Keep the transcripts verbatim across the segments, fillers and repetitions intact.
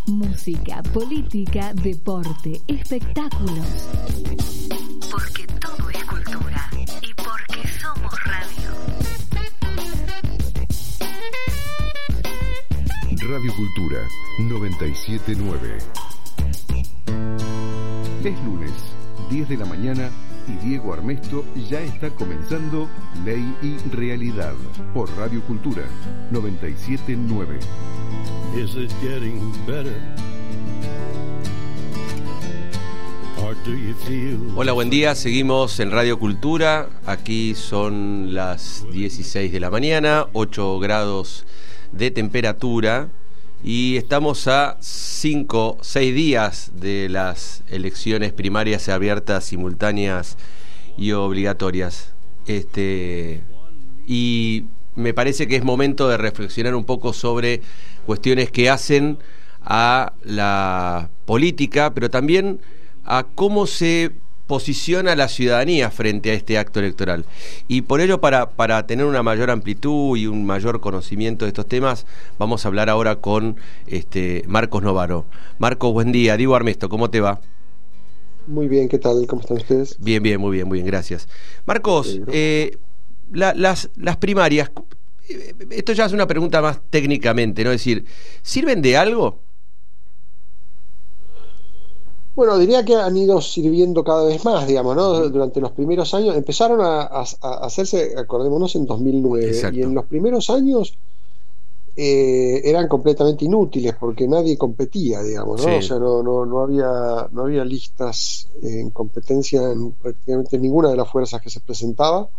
Música, política, deporte, espectáculos. Porque todo es cultura y porque somos radio. Radio Cultura noventa y siete punto nueve. Es lunes, diez de la mañana, y Diego Armesto ya está comenzando Ley y Realidad por Radio Cultura noventa y siete punto nueve. Is it getting better? Or do you feel... Hola, buen día, seguimos en Radio Cultura. Aquí son las dieciséis de la mañana, ocho grados de temperatura, y estamos a cinco, seis días de las elecciones primarias abiertas, simultáneas y obligatorias. Este, y me parece que es momento de reflexionar un poco sobre cuestiones que hacen a la política, pero también a cómo se posiciona la ciudadanía frente a este acto electoral. Y por ello, para, para tener una mayor amplitud y un mayor conocimiento de estos temas, vamos a hablar ahora con este Marcos Novaro. Marcos, buen día. Diego Armesto, ¿cómo te va? Muy bien, ¿qué tal? ¿Cómo están ustedes? Bien, bien, muy bien, muy bien, gracias. Marcos, eh, la, las, las primarias, esto ya es una pregunta más técnicamente, ¿no? Es decir, ¿sirven de algo? Bueno, diría que han ido sirviendo cada vez más, digamos, ¿no? Durante los primeros años empezaron a, a, a hacerse, acordémonos, en dos mil nueve. Exacto. Y en los primeros años eh, eran completamente inútiles porque nadie competía, digamos, ¿no? Sí. O sea, no, no, no había, no había listas en competencia en prácticamente ninguna de las fuerzas que se presentaba.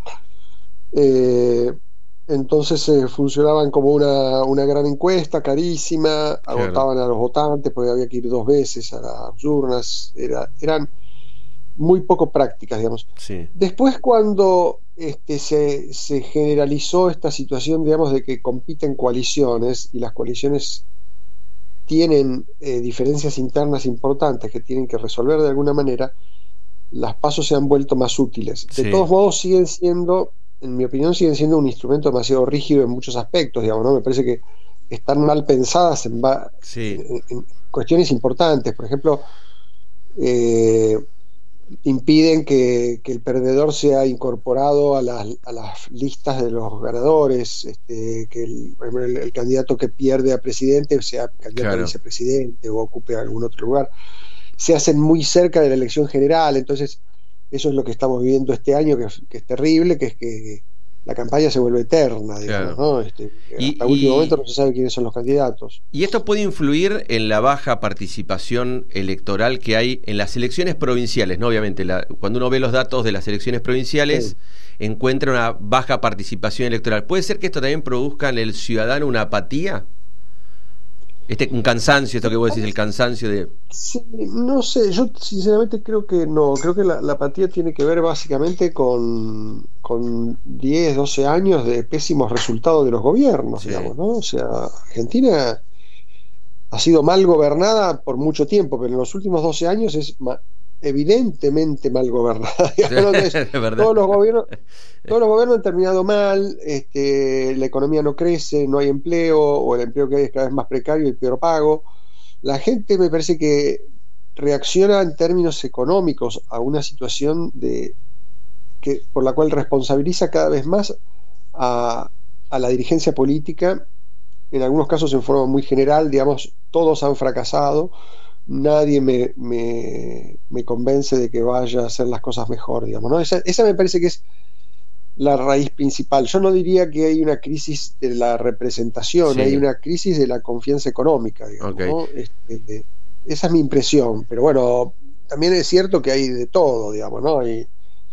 Eh, entonces eh, funcionaban como una, una gran encuesta carísima, claro. Agotaban a los votantes porque había que ir dos veces a las urnas, era, eran muy poco prácticas, digamos. Sí. Después, cuando este, se, se generalizó esta situación, digamos, de que compiten coaliciones y las coaliciones tienen eh, diferencias internas importantes que tienen que resolver de alguna manera, las PASO se han vuelto más útiles. De sí. Todos modos, siguen siendo, en mi opinión, siguen siendo un instrumento demasiado rígido en muchos aspectos, digamos, ¿no? Me parece que están mal pensadas en, va- sí. en, en cuestiones importantes. Por ejemplo, eh, impiden que, que el perdedor sea incorporado a las, a las listas de los ganadores, este, que el, por ejemplo, el, el candidato que pierde a presidente sea candidato claro. a vicepresidente o ocupe algún otro lugar. Se hacen muy cerca de la elección general, entonces eso es lo que estamos viviendo este año, que, que es terrible, que es que la campaña se vuelve eterna, digamos, claro. ¿no? Este, y, hasta el último y, momento no se sabe quiénes son los candidatos. ¿Y esto puede influir en la baja participación electoral que hay en las elecciones provinciales? ¿No? Obviamente, la, cuando uno ve los datos de las elecciones provinciales, sí. encuentra una baja participación electoral. ¿Puede ser que esto también produzca en el ciudadano una apatía? Este, un cansancio, esto que vos decís, el cansancio de... Sí, no sé, yo sinceramente creo que no, creo que la, la apatía tiene que ver básicamente con, con diez, doce años de pésimos resultados de los gobiernos, sí. digamos, ¿no? O sea, Argentina ha sido mal gobernada por mucho tiempo, pero en los últimos doce años es ma- evidentemente mal gobernada. Entonces, todos los gobiernos todos los gobiernos han terminado mal, este, la economía no crece, no hay empleo, o el empleo que hay es cada vez más precario y peor pago. La gente me parece que reacciona en términos económicos a una situación de que por la cual responsabiliza cada vez más a, a la dirigencia política, en algunos casos en forma muy general, digamos, todos han fracasado. Nadie me, me, me convence de que vaya a hacer las cosas mejor, digamos, ¿no? Esa, esa me parece que es la raíz principal. Yo no diría que hay una crisis de la representación, sí. hay una crisis de la confianza económica, digamos, okay. ¿no? Este, esa es mi impresión, pero bueno, también es cierto que hay de todo, digamos, ¿no? Hay,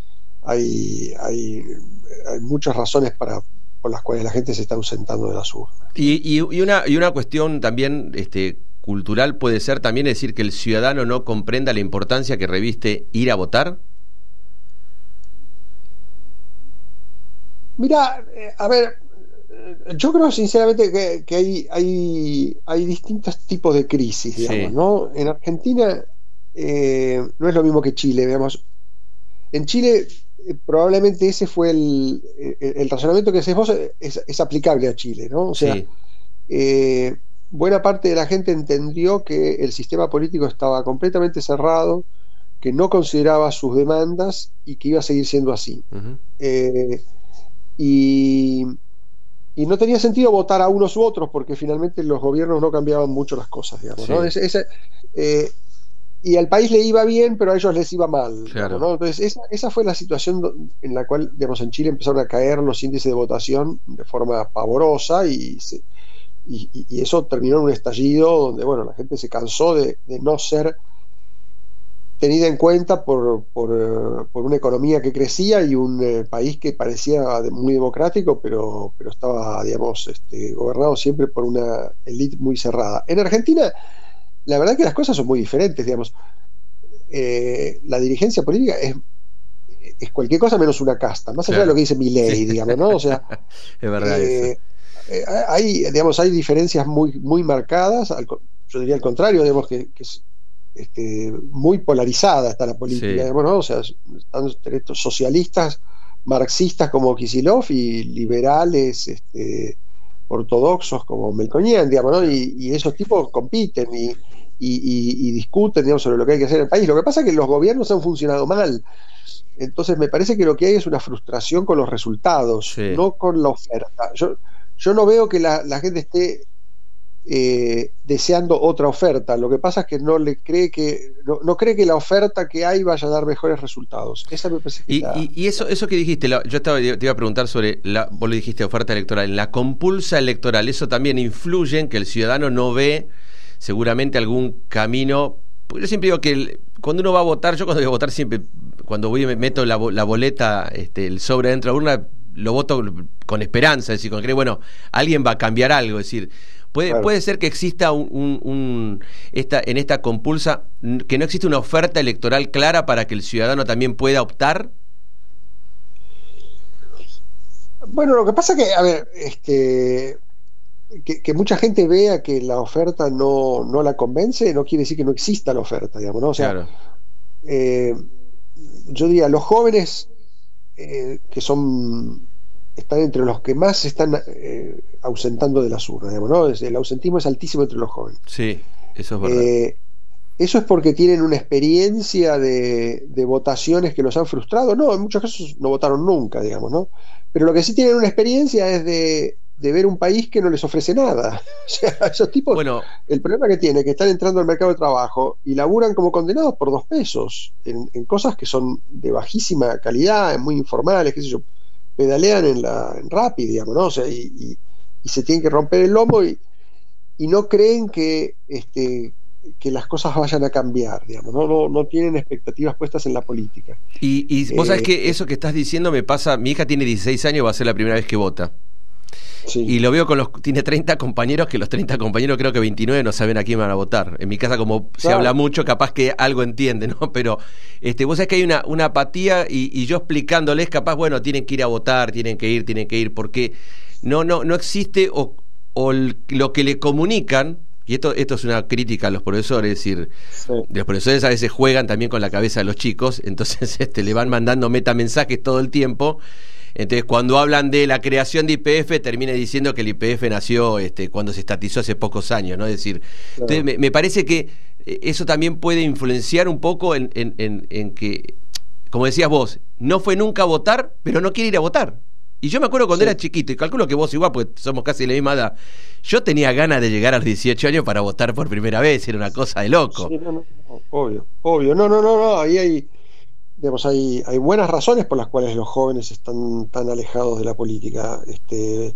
hay, hay, hay muchas razones para por las cuales la gente se está ausentando de las urnas. Y, y, y, una, y una cuestión también... este cultural puede ser también decir que el ciudadano no comprenda la importancia que reviste ir a votar. Mira, eh, a ver, yo creo sinceramente que, que hay, hay, hay distintos tipos de crisis, digamos, sí. ¿no? En Argentina eh, no es lo mismo que Chile, digamos. En Chile eh, probablemente ese fue el, el, el razonamiento que haces vos es, es aplicable a Chile, ¿no? O sea, sí. eh, buena parte de la gente entendió que el sistema político estaba completamente cerrado, que no consideraba sus demandas y que iba a seguir siendo así. Uh-huh. Eh, y, y no tenía sentido votar a unos u otros, porque finalmente los gobiernos no cambiaban mucho las cosas, digamos, sí. ¿no? Es, es, eh, y al país le iba bien, pero a ellos les iba mal. Claro. Digamos, ¿no? Entonces, esa, esa fue la situación en la cual, digamos, en Chile empezaron a caer los índices de votación de forma pavorosa y, se, y, y eso terminó en un estallido donde, bueno, la gente se cansó de, de no ser tenida en cuenta por, por, por una economía que crecía y un eh, país que parecía muy democrático, pero, pero estaba, digamos, este, gobernado siempre por una élite muy cerrada. En Argentina, la verdad que las cosas son muy diferentes, digamos. Eh, la dirigencia política es, es cualquier cosa menos una casta, más allá claro. de lo que dice Milei, sí. digamos, ¿no? O sea, es verdad eh, eso. Eh, hay, digamos, hay diferencias muy, muy marcadas, al, yo diría al contrario, digamos, que, que es, Este, muy polarizada está la política, sí. digamos, ¿no? O sea, están estos socialistas marxistas como Kicillof y liberales este, ortodoxos como Melconian, digamos, ¿no? Y, y esos tipos compiten y, y, y, y discuten, digamos, sobre lo que hay que hacer en el país. Lo que pasa es que los gobiernos han funcionado mal, entonces me parece que lo que hay es una frustración con los resultados, sí. no con la oferta. Yo, yo no veo que la, la gente esté Eh, deseando otra oferta. Lo que pasa es que no le cree que no, no cree que la oferta que hay vaya a dar mejores resultados. Esa me parece que y, la, y, y eso eso que dijiste, la, yo estaba, te iba a preguntar sobre la, vos le dijiste oferta electoral, la compulsa electoral, eso también influye en que el ciudadano no ve seguramente algún camino. Yo siempre digo que el, cuando uno va a votar, yo cuando voy a votar siempre, cuando voy y me meto la, la boleta, este, el sobre dentro de la urna, lo voto con esperanza, es decir, con creer, bueno, alguien va a cambiar algo, es decir, Puede, claro. puede ser que exista un, un, un esta, en esta compulsa, que no existe una oferta electoral clara para que el ciudadano también pueda optar. Bueno, lo que pasa que, a ver, este, que, que mucha gente vea que la oferta no, no la convence, no quiere decir que no exista la oferta, digamos, ¿no? O sea, claro. eh, yo diría, los jóvenes eh, que son están entre los que más se están eh, ausentando de las urnas, digamos, ¿no? El ausentismo es altísimo entre los jóvenes. Sí, eso es verdad. Eh, eso es porque tienen una experiencia de, de votaciones que los han frustrado. No, en muchos casos no votaron nunca, digamos, ¿no? Pero lo que sí tienen una experiencia es de, de ver un país que no les ofrece nada. O sea, esos tipos, bueno, el problema que tienen es que están entrando al mercado de trabajo y laburan como condenados por dos pesos en, en cosas que son de bajísima calidad, muy informales, qué sé yo, pedalean en la en Rappi, digamos, ¿no? O sea, y, y, y se tienen que romper el lomo y, y no creen que este que las cosas vayan a cambiar, digamos, no, no, no tienen expectativas puestas en la política. Y, y vos eh, sabés que eso que estás diciendo me pasa, mi hija tiene dieciséis años, va a ser la primera vez que vota. Sí. Y lo veo con los, tiene treinta compañeros, que los treinta compañeros creo que veintinueve no saben a quién van a votar. En mi casa, como claro. se habla mucho, capaz que algo entiende, ¿no? Pero este, vos sabés que hay una, una apatía y, y yo explicándoles, capaz, bueno, tienen que ir a votar, tienen que ir, tienen que ir, porque no, no, no existe o, o lo que le comunican, y esto, esto es una crítica a los profesores, es decir, sí. los profesores a veces juegan también con la cabeza de los chicos, entonces este, le van mandando metamensajes todo el tiempo. Entonces, cuando hablan de la creación de I P F, termina diciendo que el I P F nació este, cuando se estatizó hace pocos años, ¿no? Es decir, claro. entonces me, me parece que eso también puede influenciar un poco en, en, en, en que, como decías vos, no fue nunca a votar, pero no quiere ir a votar. Y yo me acuerdo cuando sí. era chiquito, y calculo que vos igual, porque somos casi de la misma edad, yo tenía ganas de llegar a los dieciocho años para votar por primera vez, era una cosa de loco. Sí, no, no, no, obvio, obvio, no, no, no, no, ahí hay... Digamos, hay, hay buenas razones por las cuales los jóvenes están tan alejados de la política. Este,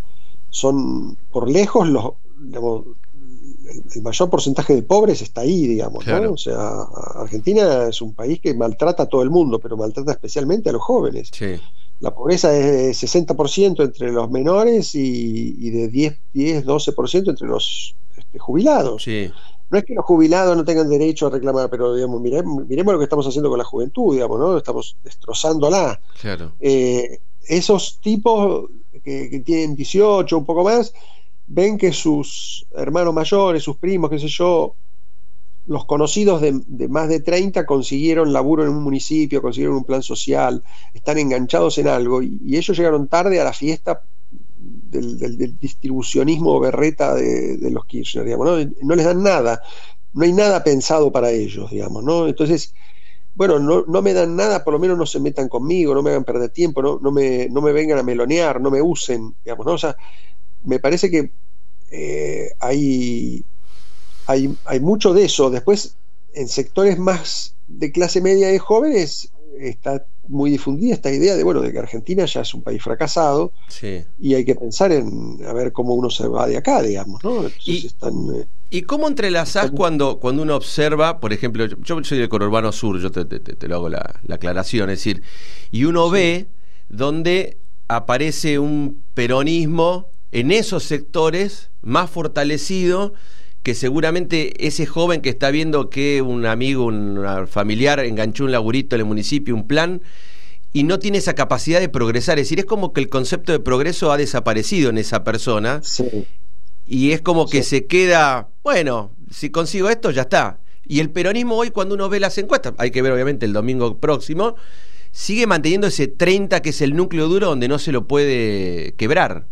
son por lejos los, digamos, el, el mayor porcentaje de pobres está ahí, digamos, claro. ¿no? O sea, Argentina es un país que maltrata a todo el mundo, pero maltrata especialmente a los jóvenes. Sí. La pobreza es de sesenta por ciento entre los menores y, y de diez, doce por ciento entre los este, jubilados. Sí. No es que los jubilados no tengan derecho a reclamar, pero digamos, miremos, miremos lo que estamos haciendo con la juventud, digamos, ¿no? Estamos destrozándola. Claro. Eh, esos tipos que, que tienen dieciocho, un poco más, ven que sus hermanos mayores, sus primos, qué sé yo, los conocidos de, de más de treinta consiguieron laburo en un municipio, consiguieron un plan social, están enganchados en algo, y, y ellos llegaron tarde a la fiesta del, del, del distribucionismo berreta de, de los Kirchner, digamos, ¿no? No les dan nada, no hay nada pensado para ellos, digamos, ¿no? Entonces, bueno, no, no me dan nada, por lo menos no se metan conmigo, no me hagan perder tiempo, no, no, me, no me vengan a melonear, no me usen, digamos, ¿no? O sea, me parece que eh, hay, hay, hay mucho de eso. Después, en sectores más de clase media y jóvenes, está muy difundida esta idea de, bueno, de que Argentina ya es un país fracasado, sí, y hay que pensar en a ver cómo uno se va de acá, digamos, ¿no? Entonces y, están... Eh, ¿Y cómo entrelazás están... cuando, cuando uno observa, por ejemplo, yo, yo soy del conurbano sur, yo te, te, te lo hago la, la aclaración, es decir, y uno sí. ve donde aparece un peronismo en esos sectores más fortalecido, que seguramente ese joven que está viendo que un amigo, un familiar enganchó un laburito en el municipio, un plan, y no tiene esa capacidad de progresar. Es decir, es como que el concepto de progreso ha desaparecido en esa persona, sí. y es como que sí. se queda, bueno, si consigo esto, ya está. Y el peronismo hoy, cuando uno ve las encuestas, hay que ver obviamente el domingo próximo, sigue manteniendo ese treinta que es el núcleo duro donde no se lo puede quebrar.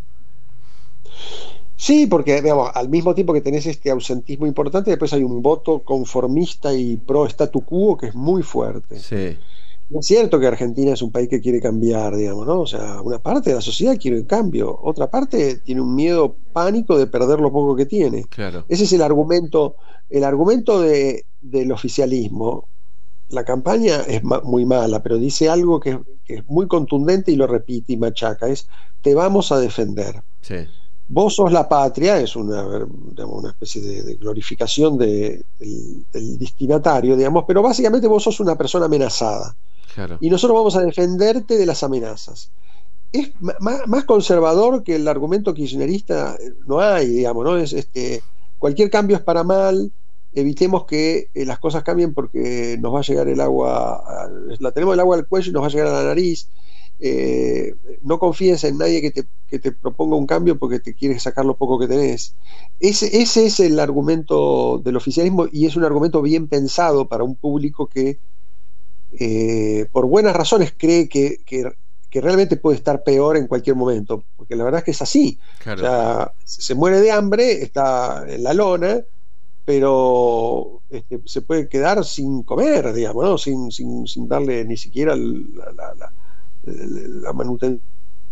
Sí, porque digamos, al mismo tiempo que tenés este ausentismo importante, después hay un voto conformista y pro statu quo que es muy fuerte. Sí. No es cierto que Argentina es un país que quiere cambiar, digamos, ¿no? O sea, una parte de la sociedad quiere un cambio, otra parte tiene un miedo pánico de perder lo poco que tiene. Claro. Ese es el argumento, el argumento de, del oficialismo. La campaña es ma- muy mala, pero dice algo que, que es muy contundente y lo repite y machaca, es te vamos a defender. Sí. Vos sos la patria, es una, digamos, una especie de, de glorificación de, del, del destinatario, digamos, pero básicamente vos sos una persona amenazada. Claro. Y nosotros vamos a defenderte de las amenazas. Es más, más conservador que el argumento kirchnerista no hay, digamos, ¿no? Es este, cualquier cambio es para mal, evitemos que eh, las cosas cambien porque nos va a llegar el agua, a, la tenemos el agua al cuello y nos va a llegar a la nariz. Eh, no confíes en nadie que te, que te proponga un cambio porque te quiere sacar lo poco que tenés. Ese, ese es el argumento del oficialismo y es un argumento bien pensado para un público que eh, por buenas razones cree que, que, que realmente puede estar peor en cualquier momento, porque la verdad es que es así. Claro. O sea, se muere de hambre, está en la lona, pero este, se puede quedar sin comer, digamos, ¿no? sin, sin, sin darle ni siquiera la, la, la la manutención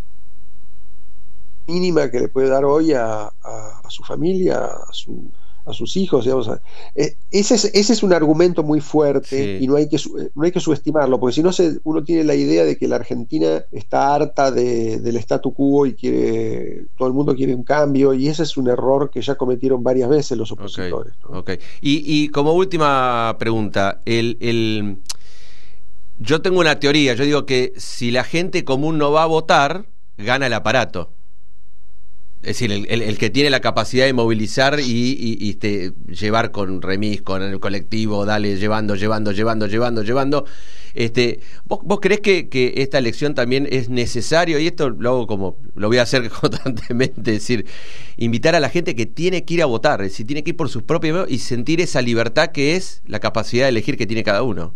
mínima que le puede dar hoy a, a, a su familia, a, su, a sus hijos, digamos. Eh, ese, es, ese es un argumento muy fuerte, sí. y no hay que no hay que subestimarlo, porque si no se, uno tiene la idea de que la Argentina está harta de, del statu quo y quiere, todo el mundo quiere un cambio, y ese es un error que ya cometieron varias veces los opositores. Okay, ¿no? Okay. Y, y como última pregunta, el... el... yo tengo una teoría, yo digo que si la gente común no va a votar, gana el aparato. Es decir, el, el, el que tiene la capacidad de movilizar y, y, y este, llevar con remis, con el colectivo, dale, llevando, llevando, llevando, llevando, llevando. Este, ¿vos, vos creés que, que esta elección también es necesario? Y esto lo hago como, lo voy a hacer constantemente, es decir, invitar a la gente que tiene que ir a votar, es decir, tiene que ir por sus propios medios y sentir esa libertad que es la capacidad de elegir que tiene cada uno.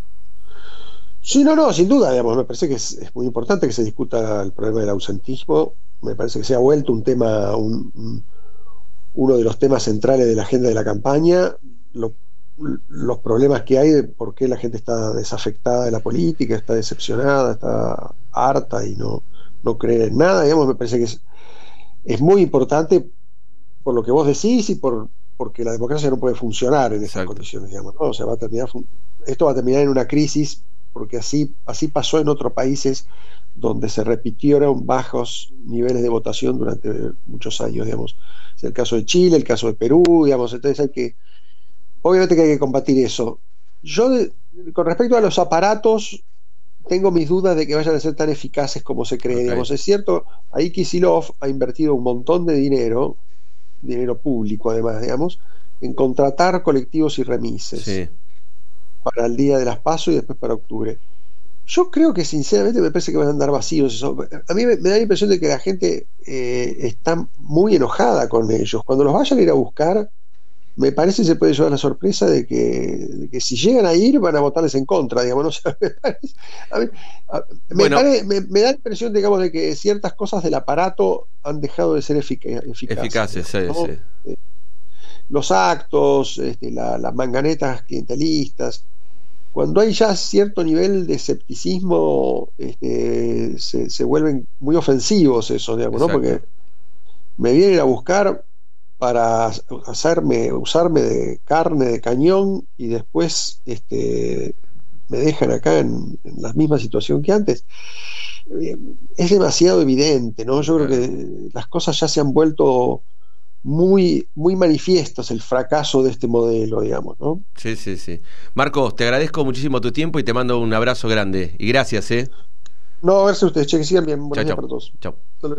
Sí, no, no, sin duda, digamos, me parece que es, es muy importante que se discuta el problema del ausentismo. Me parece que se ha vuelto un tema, un, un, uno de los temas centrales de la agenda de la campaña, lo, los problemas que hay de por qué la gente está desafectada de la política, está decepcionada, está harta y no, no cree en nada, digamos, me parece que es, es muy importante por lo que vos decís y por porque la democracia no puede funcionar en esas Exacto. condiciones, digamos, ¿no? O sea, va a terminar, esto va a terminar en una crisis, porque así, así pasó en otros países donde se repitieron bajos niveles de votación durante muchos años, digamos. Es el caso de Chile, el caso de Perú, digamos. Entonces hay que, obviamente que hay que combatir eso. Yo, de, con respecto a los aparatos, tengo mis dudas de que vayan a ser tan eficaces como se cree. Okay. Digamos. Es cierto, ahí Kicillof ha invertido un montón de dinero, dinero público además, digamos, en contratar colectivos y remises. Sí. Para el día de las PASO y después para octubre. Yo creo que sinceramente me parece que van a andar vacíos eso. A mí me, me da la impresión de que la gente eh, está muy enojada con ellos. Cuando los vayan a ir a buscar, me parece que se puede llevar la sorpresa de que, de que si llegan a ir van a votarles en contra, digamos, ¿no? O sea, me, parece, a mí, a, me, bueno, pare, me, me da la impresión, digamos, de que ciertas cosas del aparato han dejado de ser efic- eficaces. Eficaces, sí, ¿no? sí. Eh, los actos, este, la, las manganetas clientelistas, cuando hay ya cierto nivel de escepticismo, este, se, se vuelven muy ofensivos esos, digamos, ¿no? Porque me vienen a buscar para hacerme, usarme de carne de cañón y después este, me dejan acá en, en la misma situación que antes. Es demasiado evidente, ¿no? Yo creo que las cosas ya se han vuelto muy, muy manifiestos, el fracaso de este modelo, digamos, ¿no? Sí, sí, sí. Marcos, te agradezco muchísimo tu tiempo y te mando un abrazo grande. Y gracias, ¿eh? No, gracias a ustedes, che, que sigan bien. Buenos días días para todos. Chao.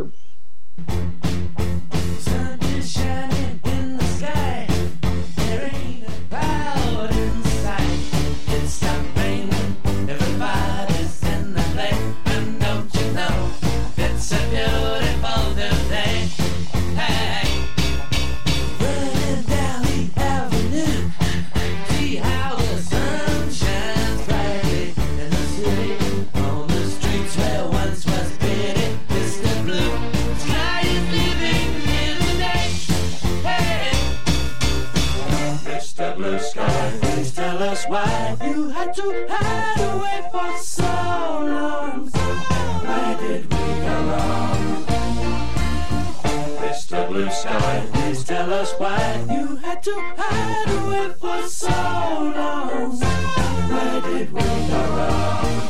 Why you had to hide away for so long? Where did we go wrong? Mister Blue Sky, please tell us why you had to hide away for so long. Where did we go wrong?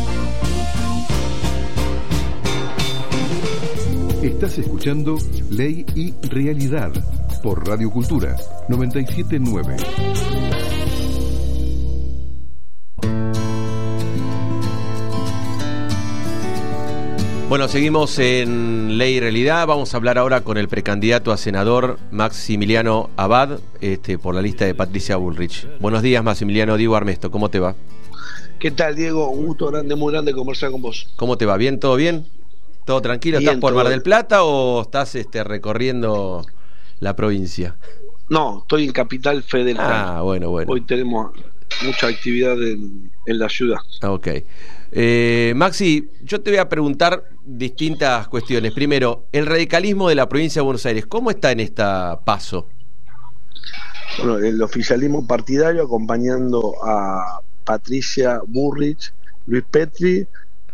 Estás escuchando Ley y Realidad por Radio Cultura noventa y siete punto nueve. Bueno, seguimos en Ley y Realidad. Vamos a hablar ahora con el precandidato a senador Maximiliano Abad, este, por la lista de Patricia Bullrich. Buenos días, Maximiliano. Diego Armesto, ¿cómo te va? ¿Qué tal, Diego? Un gusto grande, muy grande conversar con vos. ¿Cómo te va? ¿Bien? ¿Todo bien? ¿Todo tranquilo? Bien, ¿Estás por todo Mar del Plata o estás este, recorriendo la provincia? No, estoy en Capital Federal. Ah, bueno, bueno. Hoy tenemos mucha actividad en, en la ciudad. Ok. Eh, Maxi, yo te voy a preguntar distintas cuestiones. Primero, el radicalismo de la provincia de Buenos Aires, ¿cómo está en esta paso? Bueno, el oficialismo partidario acompañando a Patricia Bullrich, Luis Petri,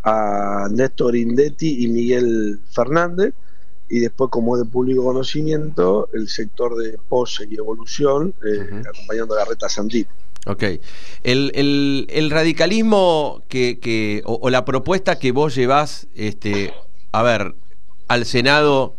a Néstor Indetti y Miguel Fernández, y después, como de público conocimiento, el sector de Pose y Evolución, eh, uh-huh. acompañando a Garreta Sandini. Ok. El, el, el radicalismo que, que o, o la propuesta que vos llevás, este, a ver, al Senado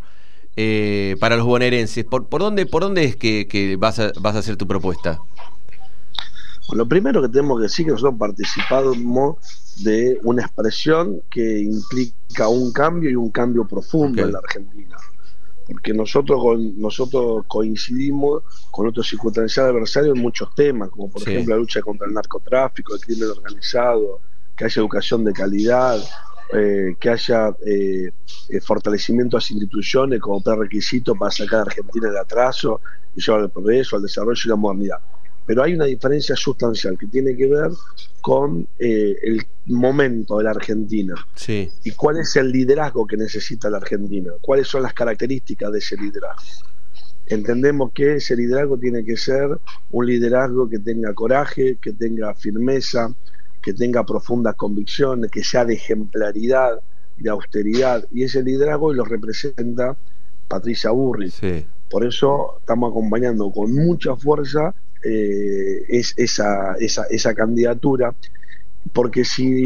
eh, para los bonaerenses, ¿por, por dónde, por dónde es que, que vas a, vas a hacer tu propuesta? Bueno, lo primero que tenemos que decir es que nosotros participamos de una expresión que implica un cambio y un cambio profundo okay. en la Argentina. Porque nosotros con, nosotros coincidimos con otros circunstanciales adversarios en muchos temas, como por sí. ejemplo la lucha contra el narcotráfico, el crimen organizado, que haya educación de calidad, eh, que haya eh, eh, fortalecimiento a las instituciones como prerequisito para sacar a Argentina del atraso y llevar al progreso, al desarrollo y la modernidad. Pero hay una diferencia sustancial que tiene que ver con eh, el momento de la Argentina sí. y cuál es el liderazgo que necesita la Argentina, cuáles son las características de ese liderazgo. Entendemos que ese liderazgo tiene que ser un liderazgo que tenga coraje, que tenga firmeza, que tenga profundas convicciones, que sea de ejemplaridad, de austeridad, y ese liderazgo lo representa Patricia Bullrich. Sí. Por eso estamos acompañando con mucha fuerza Eh, es esa, esa, esa candidatura, porque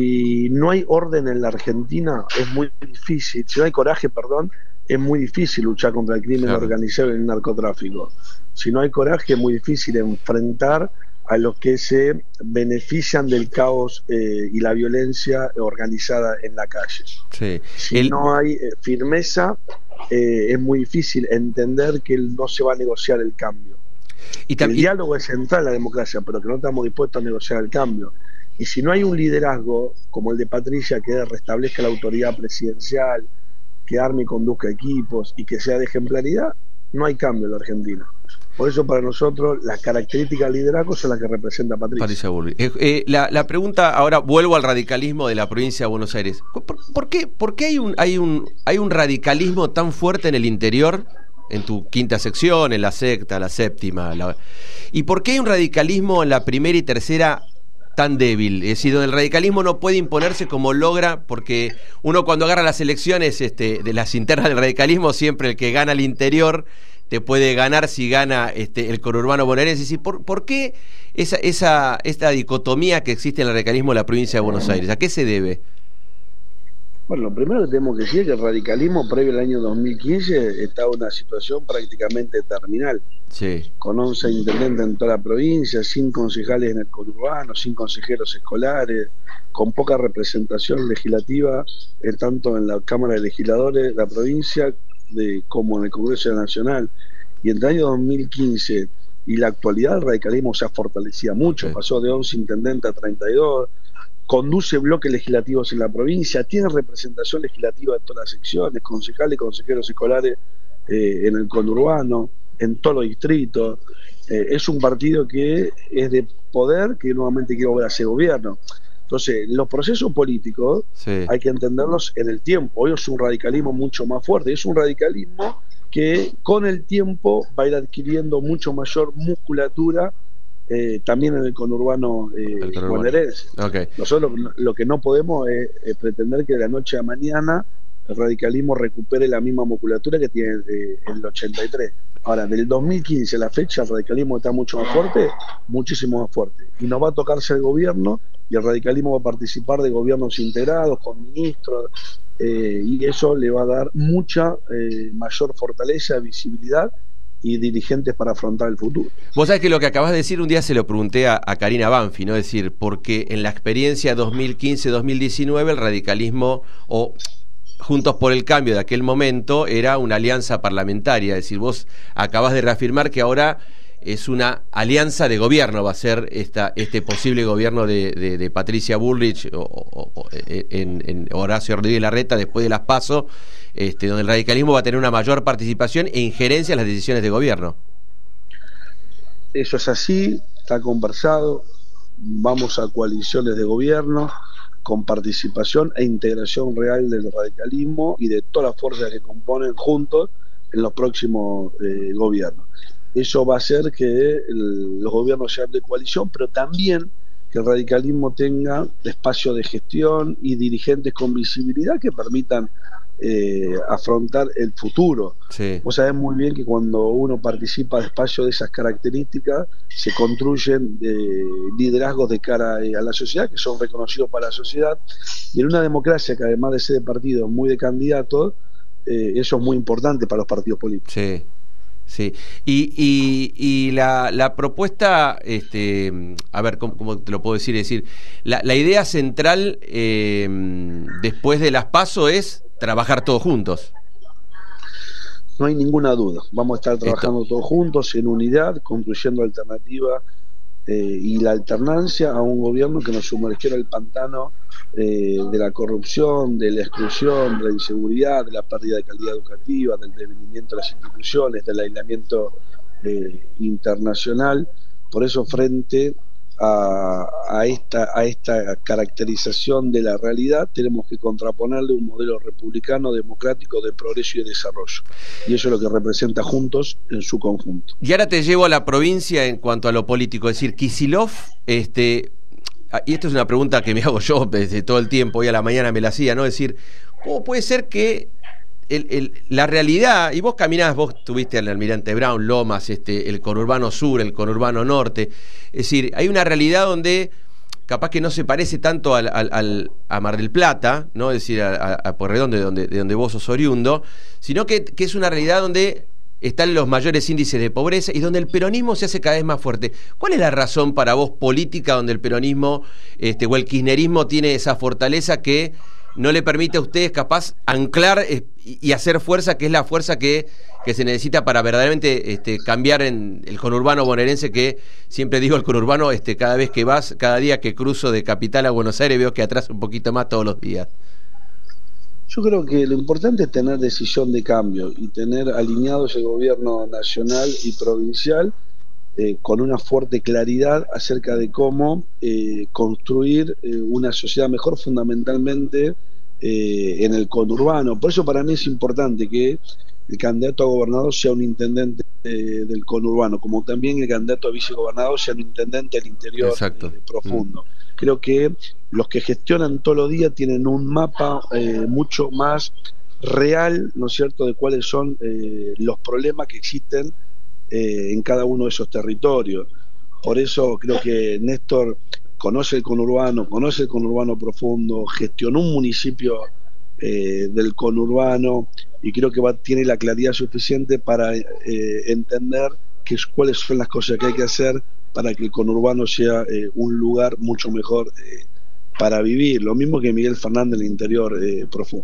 si no hay orden en la Argentina es muy difícil, si no hay coraje, perdón, es muy difícil luchar contra el crimen claro. organizado y el narcotráfico. Si no hay coraje es muy difícil enfrentar a los que se benefician del caos eh, y la violencia organizada en la calle. Sí. Si el... no hay eh, firmeza, eh, es muy difícil entender que no se va a negociar el cambio. Y el diálogo es central en la democracia, pero que no estamos dispuestos a negociar el cambio. Y si no hay un liderazgo como el de Patricia que restablezca la autoridad presidencial, que arme y conduzca equipos y que sea de ejemplaridad, no hay cambio en la Argentina. Por eso para nosotros las características de liderazgo son las que representa Patricia. Patricia Bullrich. Eh, eh, la, la pregunta, ahora vuelvo al radicalismo de la provincia de Buenos Aires. ¿Por, por qué, por qué hay, un, hay, un, hay un radicalismo tan fuerte en el interior, en tu quinta sección, en la sexta, la séptima? La... ¿Y por qué hay un radicalismo en la primera y tercera tan débil? Es decir, donde el radicalismo no puede imponerse como logra, porque uno cuando agarra las elecciones este, de las internas del radicalismo, siempre el que gana al interior te puede ganar si gana este, el conurbano bonaerense. Es decir, ¿por, por qué esa, esa, esta dicotomía que existe en el radicalismo de la provincia de Buenos Aires? ¿A qué se debe? Bueno, lo primero que tenemos que decir es que el radicalismo previo al año dos mil quince estaba en una situación prácticamente terminal. Sí. Con once intendentes en toda la provincia, sin concejales en el conurbano, sin consejeros escolares, con poca representación legislativa, eh, tanto en la Cámara de Legisladores de la provincia de, como en el Congreso Nacional. Y entre el año dos mil quince y la actualidad, el radicalismo se ha fortalecido mucho, sí. Pasó de once intendentes a treinta y dos, conduce bloques legislativos en la provincia, tiene representación legislativa en todas las secciones, concejales y consejeros escolares eh, en el conurbano, en todos los distritos. Eh, es un partido que es de poder, que nuevamente quiere volver a ser gobierno. Entonces, los procesos políticos sí. hay que entenderlos en el tiempo. Hoy es un radicalismo mucho más fuerte, es un radicalismo que con el tiempo va a ir adquiriendo mucho mayor musculatura, eh, también en el conurbano eh, bonaerense. Okay. Nosotros lo, lo que no podemos es, es pretender que de la noche a mañana el radicalismo recupere la misma musculatura que tiene eh, en el ochenta y tres. Ahora, del dos mil quince a la fecha, el radicalismo está mucho más fuerte, muchísimo más fuerte. Y nos va a tocar ser gobierno, y el radicalismo va a participar de gobiernos integrados, con ministros, eh, y eso le va a dar mucha eh, mayor fortaleza, visibilidad y dirigentes para afrontar el futuro. Vos sabés que lo que acabás de decir, un día se lo pregunté a, a Karina Banfi, ¿no? Es decir, porque en la experiencia dos mil quince dos mil diecinueve el radicalismo, o Juntos por el Cambio de aquel momento, era una alianza parlamentaria. Es decir, vos acabás de reafirmar que ahora es una alianza de gobierno, va a ser esta, este posible gobierno de, de, de Patricia Bullrich o, o, o en, en Horacio Rodríguez Larreta después de las PASO, este, donde el radicalismo va a tener una mayor participación e injerencia en las decisiones de gobierno. Eso es así, está conversado, vamos a coaliciones de gobierno con participación e integración real del radicalismo y de todas las fuerzas que componen juntos en los próximos eh, gobiernos. Eso va a hacer que el, los gobiernos sean de coalición, pero también que el radicalismo tenga espacio de gestión y dirigentes con visibilidad que permitan eh, afrontar el futuro. Sí. Vos sabés muy bien que cuando uno participa de espacios de esas características, se construyen eh, liderazgos de cara eh, a la sociedad, que son reconocidos para la sociedad, y en una democracia que además de ser de partidos muy de candidatos, eh, eso es muy importante para los partidos políticos. Sí. Sí, y, y, y la, la propuesta, este, a ver, ¿cómo, cómo te lo puedo decir? Es decir, la, la idea central eh, después de las PASO es trabajar todos juntos. No hay ninguna duda, vamos a estar trabajando Esto. todos juntos en unidad, construyendo alternativas eh, y la alternancia a un gobierno que nos sumergiera el pantano eh, de la corrupción, de la exclusión, de la inseguridad, de la pérdida de calidad educativa, del debilitamiento de las instituciones, del aislamiento eh, internacional. Por eso, frente a, a, esta, a esta caracterización de la realidad, tenemos que contraponerle un modelo republicano, democrático, de progreso y de desarrollo. Y eso es lo que representa Juntos en su conjunto. Y ahora te llevo a la provincia en cuanto a lo político, es decir, Kicillof, este... y esto es una pregunta que me hago yo desde todo el tiempo, hoy a la mañana me la hacía, ¿no? Es decir, ¿cómo puede ser que el, el, la realidad, y vos caminás, vos tuviste al Almirante Brown, Lomas, este, el conurbano sur, el conurbano norte, es decir, hay una realidad donde capaz que no se parece tanto al, al, al, a Mar del Plata, ¿no? Es decir, a, a, a Pueyrredón, de donde, de donde vos sos oriundo, sino que, que es una realidad donde están los mayores índices de pobreza y donde el peronismo se hace cada vez más fuerte. ¿Cuál es la razón para vos política donde el peronismo este, o el kirchnerismo tiene esa fortaleza que no le permite a ustedes capaz anclar eh, y hacer fuerza, que es la fuerza que, que se necesita para verdaderamente este, cambiar en el conurbano bonaerense, que siempre digo el conurbano, este, cada vez que vas, cada día que cruzo de Capital a Buenos Aires veo que atrasa un poquito más todos los días? Yo creo que lo importante es tener decisión de cambio y tener alineados el gobierno nacional y provincial eh, con una fuerte claridad acerca de cómo eh, construir eh, una sociedad mejor, fundamentalmente eh, en el conurbano. Por eso para mí es importante que el candidato a gobernador sea un intendente eh, del conurbano, como también el candidato a vicegobernador sea un intendente del interior eh, profundo. Mm. Creo que los que gestionan todos los días tienen un mapa eh, mucho más real, ¿no es cierto?, de cuáles son eh, los problemas que existen eh, en cada uno de esos territorios. Por eso creo que Néstor conoce el conurbano, conoce el conurbano profundo, gestionó un municipio eh, del conurbano y creo que va, tiene la claridad suficiente para eh, entender que, cuáles son las cosas que hay que hacer para que el conurbano sea eh, un lugar mucho mejor eh, para vivir. Lo mismo que Miguel Fernández en el interior eh, profundo.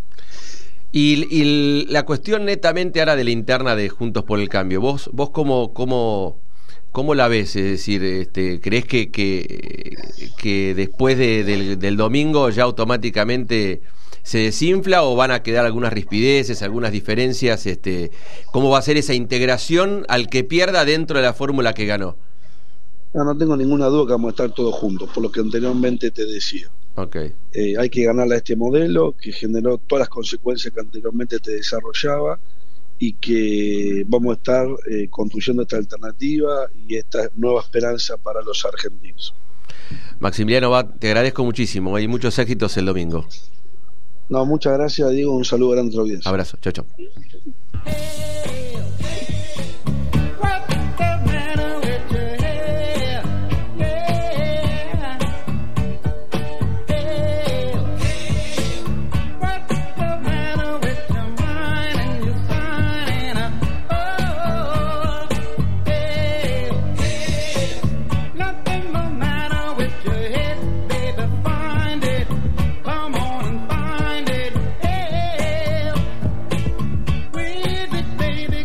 Y, y la cuestión netamente ahora de la interna de Juntos por el Cambio, ¿vos, vos cómo, cómo, cómo la ves? Es decir, este, ¿crees que, que, que después de, del, del domingo ya automáticamente se desinfla o van a quedar algunas rispideces, algunas diferencias? Este, ¿cómo va a ser esa integración al que pierda dentro de la fórmula que ganó? No, no tengo ninguna duda que vamos a estar todos juntos, por lo que anteriormente te decía. Okay. Eh, hay que ganarle a este modelo que generó todas las consecuencias que anteriormente te desarrollaba y que vamos a estar eh, construyendo esta alternativa y esta nueva esperanza para los argentinos. Maximiliano Bat, te agradezco muchísimo, hay muchos éxitos el domingo. No, muchas gracias, Diego, un saludo grande a tu audiencia. Abrazo, chau, chau. Baby,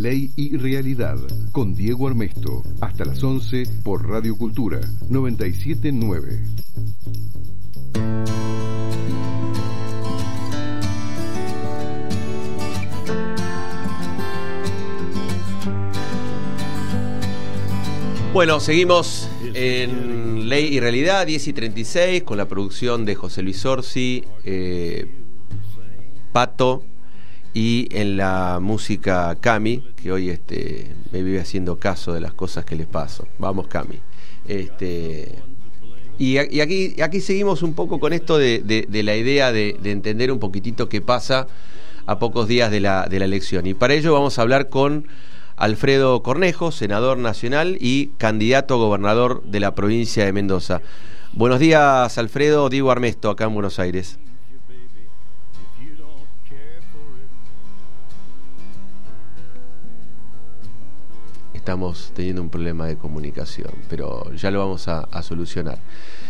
Ley y Realidad, con Diego Armesto, hasta las once por Radio Cultura noventa y siete punto nueve. Bueno, seguimos en Ley y Realidad, diez y treinta y seis, con la producción de José Luis Orsi, eh, Pato, y en la música Cami, que hoy este, me vive haciendo caso de las cosas que les paso. Vamos, Cami. Este, y, y aquí, aquí seguimos un poco con esto de, de, de la idea de, de entender un poquitito qué pasa a pocos días de la, de la elección. Y para ello vamos a hablar con Alfredo Cornejo, senador nacional y candidato a gobernador de la provincia de Mendoza. Buenos días, Alfredo. Diego Armesto, acá en Buenos Aires. Estamos teniendo un problema de comunicación, pero ya lo vamos a, a solucionar.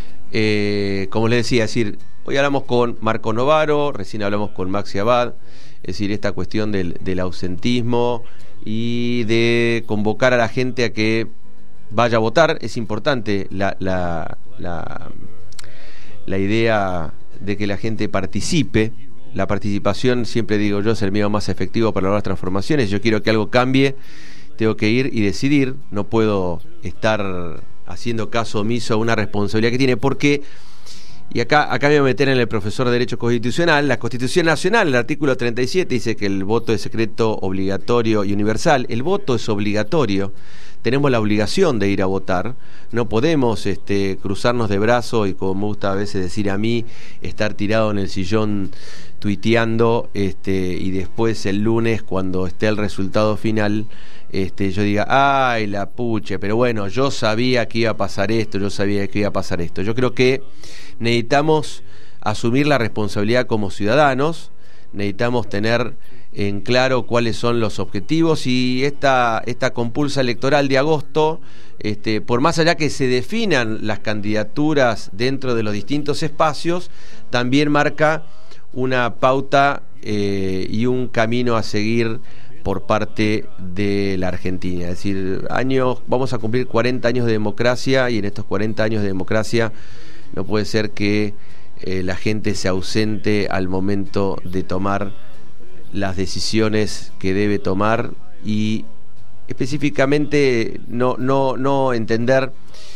Eh, como les decía, es decir, hoy hablamos con Marco Novaro, recién hablamos con Maxi Abad, es decir, esta cuestión del, del ausentismo y de convocar a la gente a que vaya a votar. Es importante la, la, la, la idea de que la gente participe. La participación, siempre digo yo, es el medio más efectivo para lograr transformaciones. Yo quiero que algo cambie, tengo que ir y decidir. No puedo estar haciendo caso omiso a una responsabilidad que tiene, porque, y acá, acá me voy a meter en el profesor de Derecho Constitucional, la Constitución Nacional, el artículo treinta y siete, dice que el voto es secreto, obligatorio y universal. El voto es obligatorio, tenemos la obligación de ir a votar, no podemos este, cruzarnos de brazos y, como me gusta a veces decir a mí, estar tirado en el sillón tuiteando, este, y después el lunes, cuando esté el resultado final, este, yo diga, ay, la puche, pero bueno, yo sabía que iba a pasar esto, yo sabía que iba a pasar esto. Yo creo que necesitamos asumir la responsabilidad como ciudadanos, necesitamos tener en claro cuáles son los objetivos, y esta, esta compulsa electoral de agosto, este, por más allá que se definan las candidaturas dentro de los distintos espacios, también marca una pauta eh, y un camino a seguir por parte de la Argentina. Es decir, años, vamos a cumplir cuarenta años de democracia, y en estos cuarenta años de democracia no puede ser que eh, la gente se ausente al momento de tomar las decisiones que debe tomar, y específicamente no, no, no entender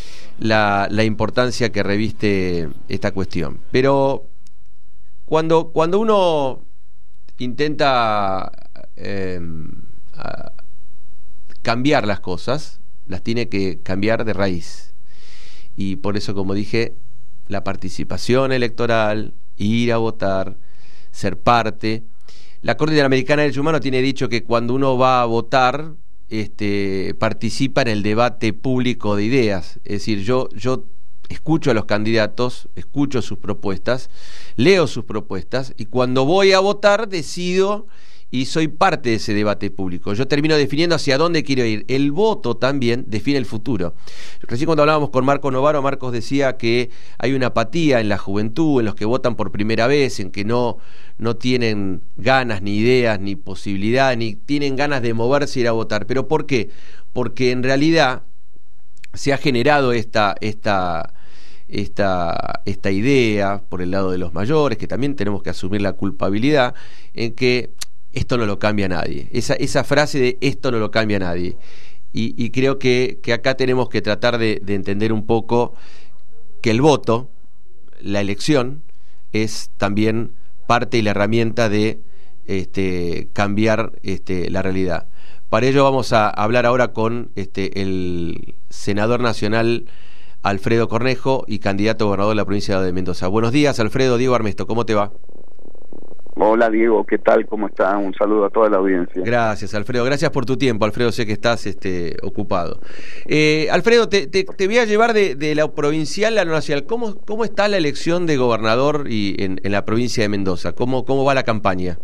la, la importancia que reviste esta cuestión. Pero cuando, cuando uno intenta eh, cambiar las cosas, las tiene que cambiar de raíz. Y por eso, como dije, la participación electoral, ir a votar, ser parte. La Corte Interamericana de Derechos Humanos tiene dicho que cuando uno va a votar, este, participa en el debate público de ideas. Es decir, yo, yo escucho a los candidatos, escucho sus propuestas, leo sus propuestas, y cuando voy a votar decido y soy parte de ese debate público. Yo termino definiendo hacia dónde quiero ir. El voto también define el futuro. Recién, cuando hablábamos con Marco Novaro, Marcos decía que hay una apatía en la juventud, en los que votan por primera vez, en que no, no tienen ganas, ni ideas, ni posibilidad, ni tienen ganas de moverse y ir a votar. ¿Pero por qué? Porque en realidad se ha generado esta, esta, esta, esta idea por el lado de los mayores, que también tenemos que asumir la culpabilidad, en que esto no lo cambia nadie. Esa, esa frase de esto no lo cambia nadie. Y, y creo que, que acá tenemos que tratar de, de entender un poco que el voto, la elección, es también parte y la herramienta de este, cambiar este, la realidad. Para ello vamos a hablar ahora con este, el senador nacional Alfredo Cornejo y candidato a gobernador de la provincia de Mendoza. Buenos días, Alfredo. Diego Armesto, ¿cómo te va? Hola, Diego, ¿qué tal? ¿Cómo está? Un saludo a toda la audiencia. Gracias, Alfredo. Gracias por tu tiempo, Alfredo. Sé que estás este, ocupado. Eh, Alfredo, te, te, te voy a llevar de, de la provincial a la nacional. ¿Cómo, cómo está la elección de gobernador y en, en la provincia de Mendoza? ¿Cómo, cómo va la campaña?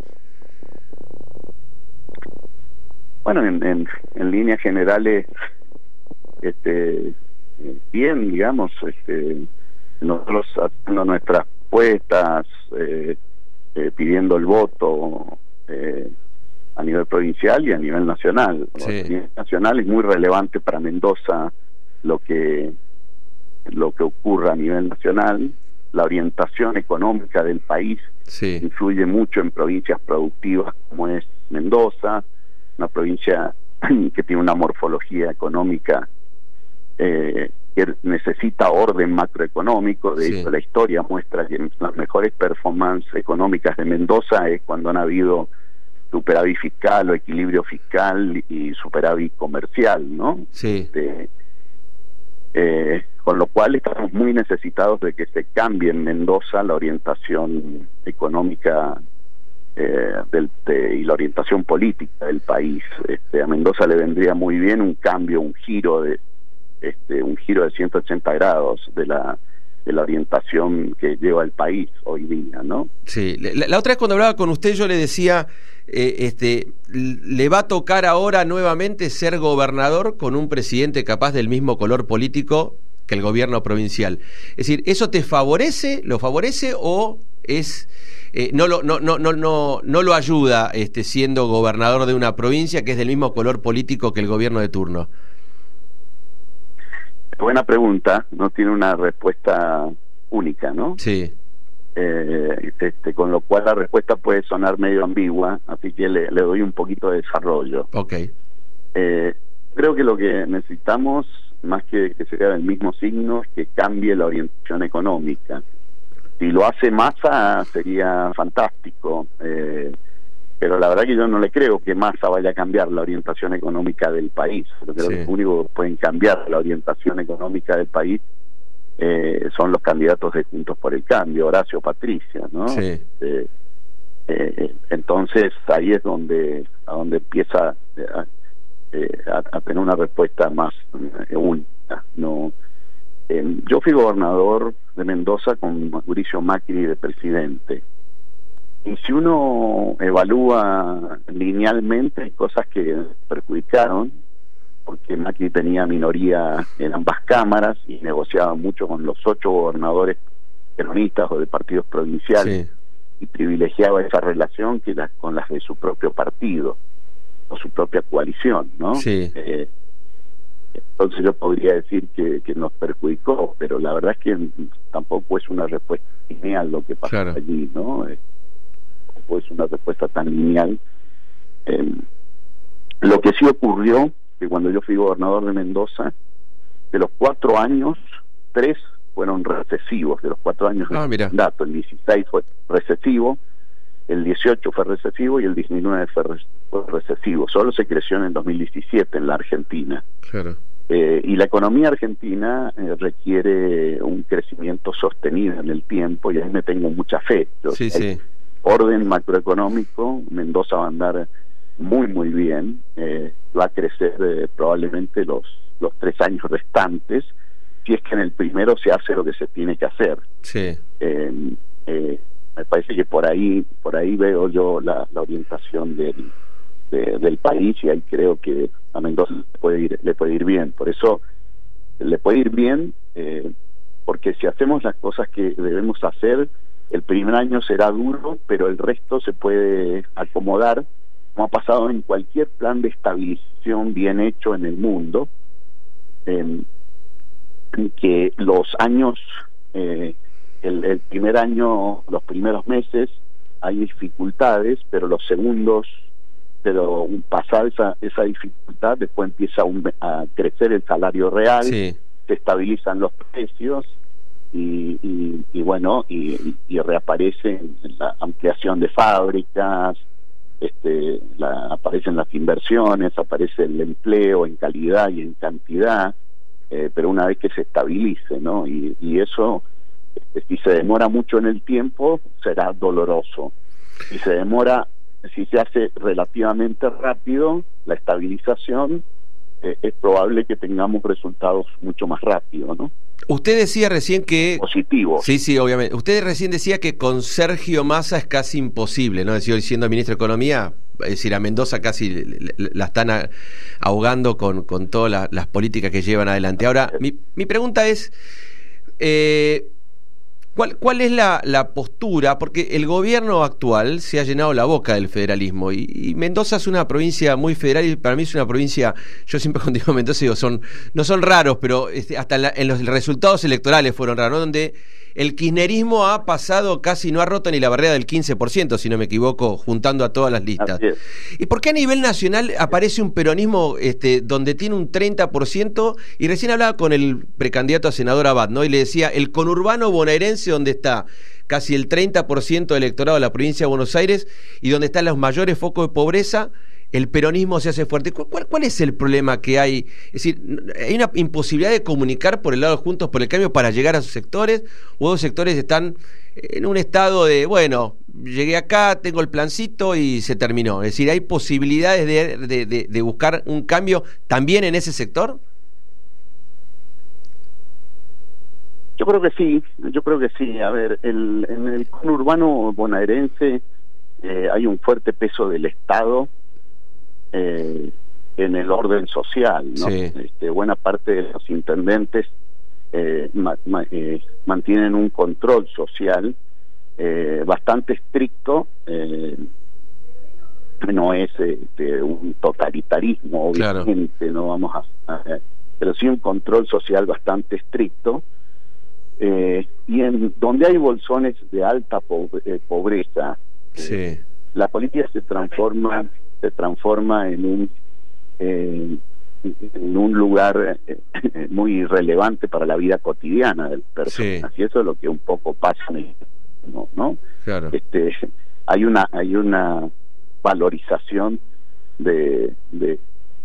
Bueno, en, en, en líneas generales, este, bien, digamos, este, nosotros haciendo nuestras puestas, eh, Eh, pidiendo el voto, eh, a nivel provincial y a nivel nacional. Sí. A nivel nacional es muy relevante para Mendoza lo que lo que ocurra a nivel nacional. La orientación económica del país sí. influye mucho en provincias productivas como es Mendoza, una provincia que tiene una morfología económica eh, que necesita orden macroeconómico. De sí. hecho, la historia muestra que las mejores performances económicas de Mendoza es cuando han habido superávit fiscal o equilibrio fiscal y superávit comercial, ¿no? Sí. De, eh, con lo cual estamos muy necesitados de que se cambie en Mendoza la orientación económica eh, del, de, y la orientación política del país. Este, a Mendoza le vendría muy bien un cambio, un giro de este, un giro de ciento ochenta grados de la de la orientación que lleva el país hoy día, ¿no? Sí, la, la otra vez cuando hablaba con usted yo le decía, eh, este, le va a tocar ahora nuevamente ser gobernador con un presidente capaz del mismo color político que el gobierno provincial. Es decir, ¿eso te favorece, lo favorece o es eh, no lo no no no no no lo ayuda este siendo gobernador de una provincia que es del mismo color político que el gobierno de turno? Buena pregunta, no tiene una respuesta única, ¿no? Sí. Eh, este, con lo cual la respuesta puede sonar medio ambigua, así que le, le doy un poquito de desarrollo. Ok. Eh, creo que lo que necesitamos, más que que sea del mismo signo, es que cambie la orientación económica. Si lo hace Massa sería fantástico, eh, pero la verdad que yo no le creo que Massa vaya a cambiar la orientación económica del país. Yo creo sí. que lo único que pueden cambiar la orientación económica del país eh, son los candidatos de Juntos por el Cambio, Horacio Patricia, ¿no? Sí. Eh, eh, entonces ahí es donde a donde empieza a, a, a tener una respuesta más eh, única, ¿no? Eh, yo fui gobernador de Mendoza con Mauricio Macri de presidente. Y si uno evalúa linealmente, hay cosas que perjudicaron, porque Macri tenía minoría en ambas cámaras y negociaba mucho con los ocho gobernadores peronistas o de partidos provinciales, sí. y privilegiaba esa relación que la, con las de su propio partido o su propia coalición, ¿no? Sí. Eh, entonces yo podría decir que, que nos perjudicó, pero la verdad es que tampoco es una respuesta lineal lo que pasó claro. allí, ¿no? Eh, es una respuesta tan lineal. Eh, lo que sí ocurrió, que cuando yo fui gobernador de Mendoza, de los cuatro años, tres fueron recesivos, de los cuatro años ah, de mandato. El dieciséis fue recesivo, el dieciocho fue recesivo y el diecinueve fue, re fue recesivo. Solo se creció en el dos mil diecisiete en la Argentina. Claro. Eh, y la economía argentina eh, requiere un crecimiento sostenido en el tiempo, y ahí me tengo mucha fe. Yo, sí, sí. Orden macroeconómico, Mendoza va a andar muy muy bien, eh, va a crecer eh, probablemente los los tres años restantes, si es que en el primero se hace lo que se tiene que hacer. Sí. Eh, eh, me parece que por ahí por ahí veo yo la, la orientación del, de, del país, y ahí creo que a Mendoza le puede ir, le puede ir bien. Por eso le puede ir bien, eh, porque si hacemos las cosas que debemos hacer, el primer año será duro, pero el resto se puede acomodar, como ha pasado en cualquier plan de estabilización bien hecho en el mundo, eh, en que los años, eh, el, el primer año, los primeros meses, hay dificultades, pero los segundos, pero pasar esa, esa dificultad, después empieza un, a crecer el salario real, sí. se estabilizan los precios, Y, y, y bueno y, y reaparece la ampliación de fábricas, este la, aparecen las inversiones, aparece el empleo en calidad y en cantidad, eh, pero una vez que se estabilice, ¿no? Y, y eso, este, si se demora mucho en el tiempo, será doloroso. Si se demora, si se hace relativamente rápido la estabilización, eh, es probable que tengamos resultados mucho más rápido, ¿no? Usted decía recién que... Positivo. Sí, sí, obviamente. Usted recién decía que con Sergio Massa es casi imposible, ¿no? Es decir, siendo ministro de Economía, es decir, a Mendoza casi la están ahogando con, con todas las, las políticas que llevan adelante. Ahora, mi, mi pregunta es, eh, ¿Cuál, cuál es la, la postura? Porque el gobierno actual se ha llenado la boca del federalismo y, y Mendoza es una provincia muy federal y para mí es una provincia, yo siempre cuando digo Mendoza digo, son, no son raros, pero este, hasta en, la, en los resultados electorales fueron raros, ¿no? Donde el kirchnerismo ha pasado casi, no ha roto ni la barrera del quince por ciento, si no me equivoco, juntando a todas las listas. ¿Y por qué a nivel nacional aparece un peronismo este, donde tiene un treinta por ciento? Y recién hablaba con el precandidato a senador Abad, ¿no? Y le decía, el conurbano bonaerense, donde está casi el treinta por ciento del electorado de la provincia de Buenos Aires y donde están los mayores focos de pobreza, el peronismo se hace fuerte. ¿Cuál, cuál es el problema que hay? Es decir, ¿hay una imposibilidad de comunicar por el lado de Juntos por el Cambio para llegar a sus sectores? ¿O los sectores están en un estado de, bueno, llegué acá, tengo el plancito y se terminó? Es decir, ¿hay posibilidades de, de, de, de buscar un cambio también en ese sector? Yo creo que sí, yo creo que sí. A ver, el, en el conurbano bonaerense eh, hay un fuerte peso del Estado Eh, en el orden social, ¿no? Sí. Este, buena parte de los intendentes eh, ma, ma, eh, mantienen un control social eh, bastante estricto, eh, no es este, un totalitarismo, obviamente, claro. No vamos a, a, pero sí un control social bastante estricto, eh, y en donde hay bolsones de alta pobre, eh, pobreza, sí. eh, la política se transforma se transforma en un eh, en un lugar eh, muy relevante para la vida cotidiana del personas, sí. Y eso es lo que un poco pasa en el, ¿no? ¿no? Claro. Este, hay una hay una valorización de, de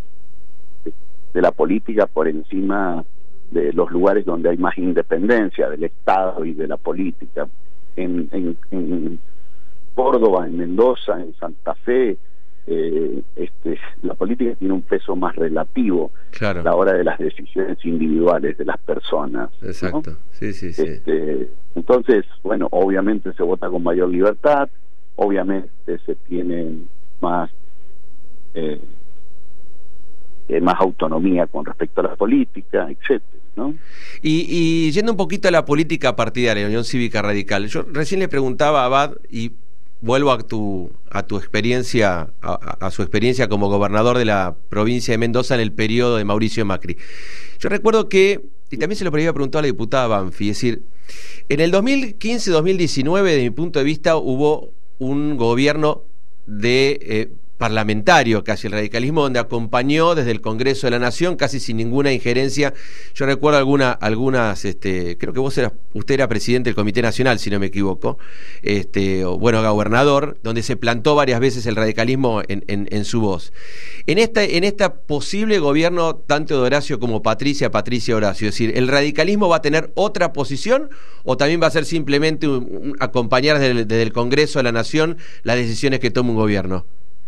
de la política por encima de los lugares donde hay más independencia del Estado y de la política. En, en, en Córdoba, en Mendoza, en Santa Fe, Eh, este, la política tiene un peso más relativo, claro. A la hora de las decisiones individuales de las personas. Exacto, ¿no? sí, sí, sí. Este, entonces, bueno, obviamente se vota con mayor libertad, obviamente se tiene más eh, eh, más autonomía con respecto a la política, etcétera, ¿no? Y, y yendo un poquito a la política partidaria, Unión Cívica Radical, yo recién le preguntaba a Abad y vuelvo a tu a tu experiencia, a, a su experiencia como gobernador de la provincia de Mendoza en el periodo de Mauricio Macri. Yo recuerdo que, y también se lo había preguntado a la diputada Banfi, es decir, en el dos mil quince dos mil diecinueve, de mi punto de vista, hubo un gobierno de eh, parlamentario, casi el radicalismo, donde acompañó desde el Congreso de la Nación, casi sin ninguna injerencia. Yo recuerdo alguna, algunas, este, creo que vos eras, usted era presidente del Comité Nacional, si no me equivoco, este, o, bueno, gobernador, donde se plantó varias veces el radicalismo en, en, en su voz. En esta, en esta posible gobierno, tanto de Horacio como Patricia, Patricia Horacio, es decir, ¿el radicalismo va a tener otra posición o también va a ser simplemente un, un, acompañar desde el, desde el Congreso de la Nación las decisiones que tome un gobierno?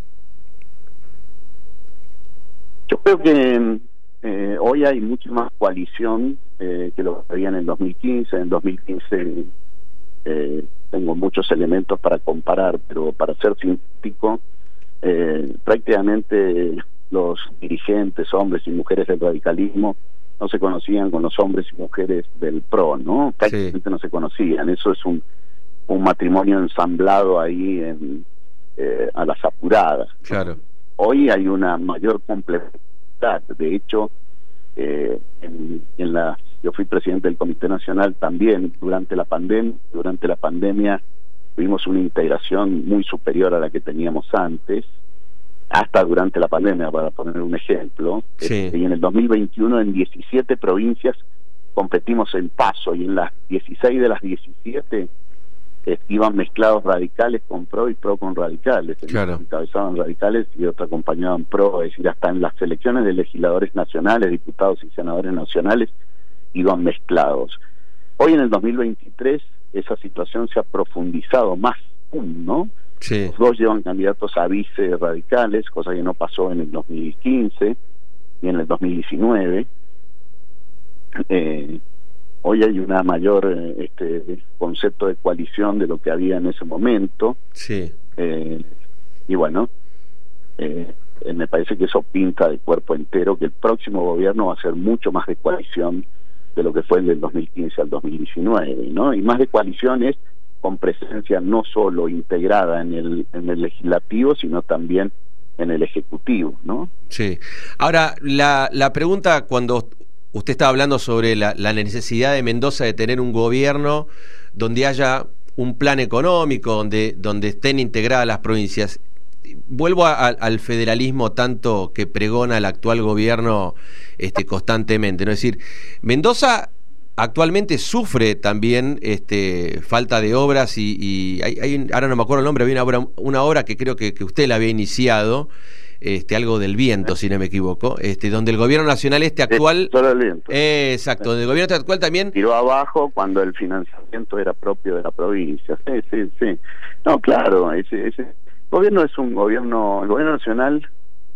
Yo creo que eh, hoy hay mucha más coalición eh, que lo que había en el dos mil quince. En dos mil quince eh, tengo muchos elementos para comparar, pero para ser sintético, eh, prácticamente los dirigentes, hombres y mujeres del radicalismo, no se conocían con los hombres y mujeres del P R O, ¿no? Prácticamente sí. No se conocían. Eso es un, un matrimonio ensamblado ahí en, eh, a las apuradas. Claro. Hoy hay una mayor complementariedad. De hecho, eh, en, en la, yo fui presidente del Comité Nacional también durante la pandemia. Durante la pandemia tuvimos una integración muy superior a la que teníamos antes, hasta durante la pandemia, para poner un ejemplo. Sí. Este, y en el dos mil veintiuno en diecisiete provincias competimos en paso, y en las dieciséis de las diecisiete eh, iban mezclados radicales con P R O y P R O con radicales. Claro. Encabezaban radicales y otros acompañaban P R O, es decir, hasta en las elecciones de legisladores nacionales, diputados y senadores nacionales, iban mezclados. Hoy en el dos mil veintitrés esa situación se ha profundizado más aún, ¿no? Sí. Los dos llevan candidatos a vice radicales, cosa que no pasó en el dos mil quince ni en el dos mil diecinueve. Eh, hoy hay una mayor eh, este concepto de coalición de lo que había en ese momento. Sí. Eh, y bueno, eh, eh, me parece que eso pinta de cuerpo entero que el próximo gobierno va a ser mucho más de coalición de lo que fue el del dos mil quince al dos mil diecinueve, ¿no? Y más de coaliciones con presencia no solo integrada en el, en el legislativo, sino también en el ejecutivo, ¿no? Sí. Ahora, la, la pregunta cuando usted estaba hablando sobre la, la necesidad de Mendoza de tener un gobierno donde haya un plan económico, donde, donde estén integradas las provincias. Vuelvo a, a, al federalismo tanto que pregona el actual gobierno este, constantemente, ¿no? Es decir, Mendoza actualmente sufre también este, falta de obras y, y hay, hay, ahora no me acuerdo el nombre, había una obra, una obra que creo que, que usted la había iniciado, este, algo del viento, si no me equivoco, este, donde el gobierno nacional este actual... Solo el viento. Eh, exacto, donde el gobierno este actual también... Tiró abajo cuando el financiamiento era propio de la provincia, sí, sí, sí. No, claro, ese... ese el gobierno es un gobierno, el gobierno nacional